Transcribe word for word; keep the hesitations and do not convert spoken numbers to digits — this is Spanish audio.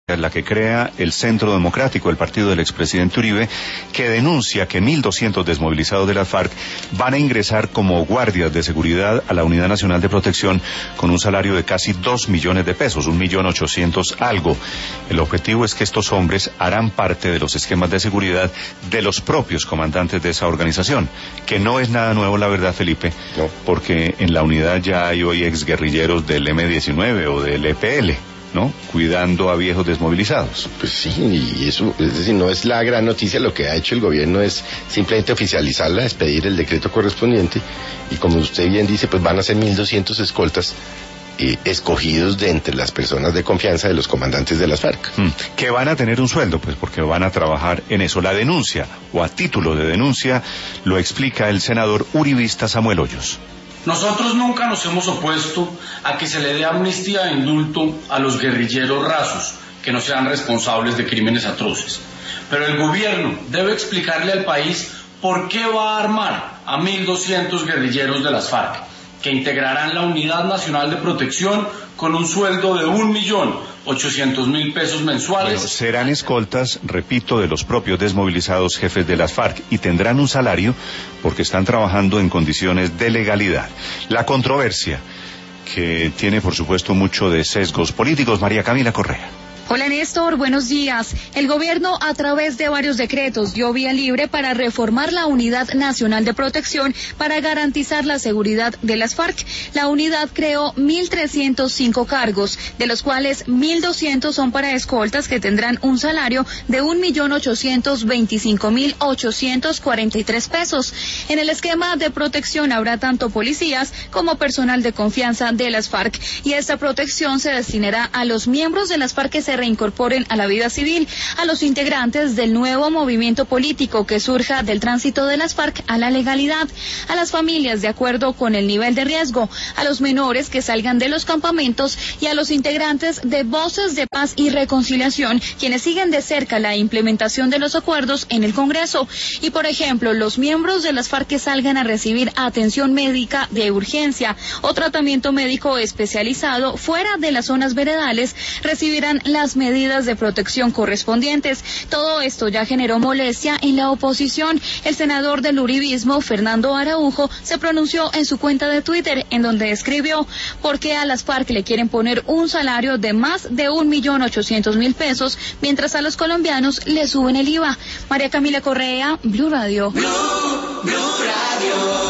la que crea el Centro Democrático, el partido del expresidente Uribe, que denuncia que mil doscientos desmovilizados de las FARC van a ingresar como guardias de seguridad a la Unidad Nacional de Protección con un salario de casi dos millones de pesos, un millón ochocientos algo. El objetivo es que estos hombres harán parte de los esquemas de seguridad de los propios comandantes de esa organización, que no es nada nuevo, la verdad, Felipe, no. Porque en la unidad ya hay hoy exguerrilleros del eme diecinueve o del e pe ele, ¿no? Cuidando a viejos desmovilizados. Pues sí, y eso, es decir, no es la gran noticia. Lo que ha hecho el gobierno es simplemente oficializarla, expedir el decreto correspondiente, y como usted bien dice, pues van a ser mil doscientos escoltas eh, escogidos de entre las personas de confianza de los comandantes de las FARC. Mm, que van a tener un sueldo, pues porque van a trabajar en eso. La denuncia, o a título de denuncia, lo explica el senador uribista Samuel Hoyos. Nosotros nunca nos hemos opuesto a que se le dé amnistía e indulto a los guerrilleros rasos que no sean responsables de crímenes atroces. Pero el gobierno debe explicarle al país por qué va a armar a mil doscientos guerrilleros de las FARC, que integrarán la Unidad Nacional de Protección con un sueldo de un millón ochocientos mil pesos mensuales. Bueno, serán escoltas, repito, de los propios desmovilizados jefes de las FARC y tendrán un salario porque están trabajando en condiciones de legalidad. La controversia, que tiene por supuesto mucho de sesgos políticos. María Camila Correa. Hola Néstor, buenos días. El gobierno, a través de varios decretos, dio vía libre para reformar la Unidad Nacional de Protección para garantizar la seguridad de las FARC. La unidad creó mil trescientos cinco cargos, de los cuales mil doscientos son para escoltas que tendrán un salario de un millón ochocientos veinticinco mil ochocientos cuarenta y tres pesos. En el esquema de protección habrá tanto policías como personal de confianza de las FARC, y esta protección se destinará a los miembros de las FARC que se reincorporen a la vida civil, a los integrantes del nuevo movimiento político que surja del tránsito de las FARC a la legalidad, a las familias de acuerdo con el nivel de riesgo, a los menores que salgan de los campamentos y a los integrantes de Voces de Paz y Reconciliación, quienes siguen de cerca la implementación de los acuerdos en el Congreso. Y, por ejemplo, los miembros de las FARC que salgan a recibir atención médica de urgencia o tratamiento médico especializado fuera de las zonas veredales recibirán las medidas de protección correspondientes. Todo esto ya generó molestia en la oposición. El senador del uribismo, Fernando Araujo, se pronunció en su cuenta de Twitter, en donde escribió: ¿por qué a las FARC le quieren poner un salario de más de un millón ochocientos mil pesos, mientras a los colombianos le suben el I V A? María Camila Correa, Blue Radio. Blue, Blue Radio.